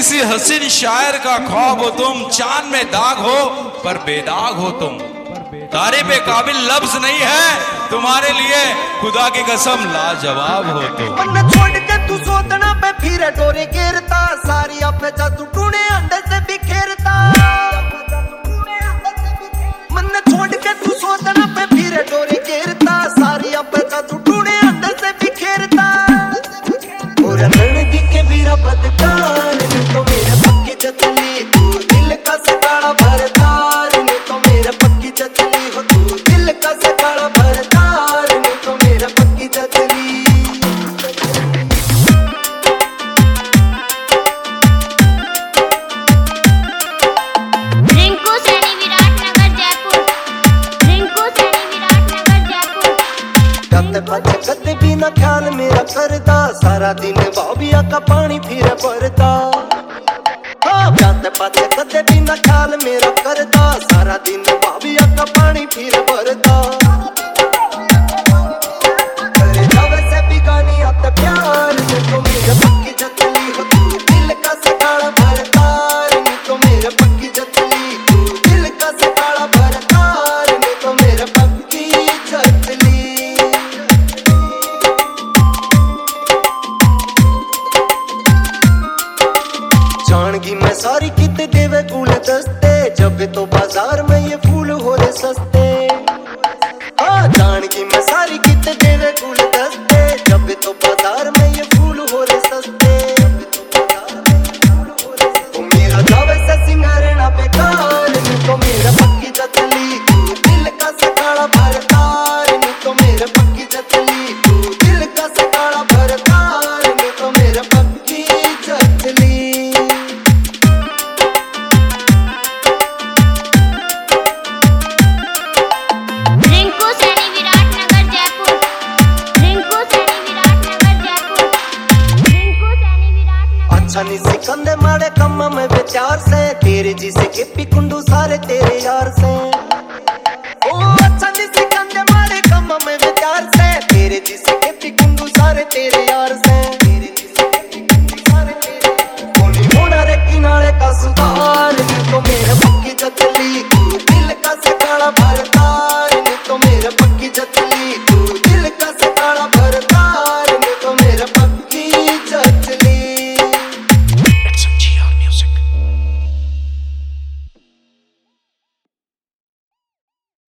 किसी हसीन शायर का ख्वाब हो तुम, चांद में दाग हो पर बेदाग हो तुम। तारीफ पे काबिल लफ्ज नहीं है तुम्हारे लिए, खुदा की कसम लाजवाब हो तुम। मन छोड़ के तू सोतना पे फिर डोरे घेरता, सारी अपने जादू टूने अंडे से बिखेरता। मन छोड़ के तू सोतना पे फिर डोरे घेरता, सारी अपने जादू टूने अंडे से बिखेरता। और रणदी के बीरा बदकार तो मेरे पक्की चचली, तू दिल का सकाड़ा भरदार ने तो मेरा पक्की चचली हो। तू दिल का सकाड़ा भरदार ने तो मेरा पक्की चचली। रिंकू सैनी विराटनगर जयपुर, रिंकू सैनी विराटनगर जयपुर। कद बच कद भी ना ख्याल मेरा करदा, सारा दिन बाबिया का पानी फिर भरदा। कद बच कद भी ना ख्याल मेरा करदा, सारा दिन बाबिया का पानी फिर भरदा। करे जावे से बिगानी आत प्यार ने तो मेरा पक्की चचली हो। तू दिल का सकाड़ा भरदार ने तो मेरा पक्की चचली, तू दिल का सकाड़ा भरदार ने तो मेरा पक्की चचली। जानगी मैं सारी कित देवे गुल दस्ते, जब तो बाजार में ये फूल हो रहे सस्ते। हाँ जानगी मैं सारी कित देवे गुल दस्ते, जब तो बाजार में ये फूल हो रहे सस्ते। तो मेरा जावे से सिंगारना बेकार नहीं तो मेरा पक्की चचली, तू दिल का सकाड़ा भरदार नहीं तो मेरा पक्की चचली, तू दिल का सकाड़ा भरदार नहीं तो मेरा पक्की चचली। रिंकू सैनी विराटनगर जयपुर, रिंकू सैनी विराटनगर जयपुर, रिंकू सैनी विराटनगर। अच्छा नहीं सिकंदे माड़े कम में विचार से, तेरे जिसे के पिकुंडू सारे तेरे यार से। ओ अच्छा नहीं सिकंदे माड़े कम में विचार से, तेरे जिसे के पिकुंडू सारे तेरे